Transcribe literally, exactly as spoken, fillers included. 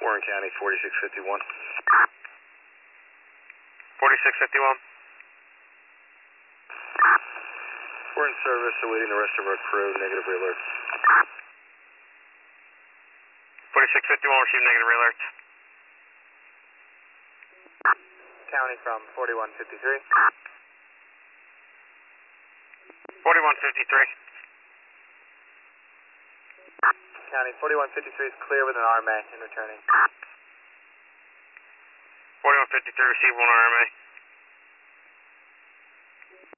Warren County, forty-six fifty-one. forty-six fifty-one. We're in service, awaiting the rest of our crew, negative re-alerts. forty-six fifty-one, receive negative re-alerts. County from forty-one fifty-three. forty-one fifty-three. County, forty-one fifty-three is clear with an R M A and returning. forty-one fifty-three, receive one R M A.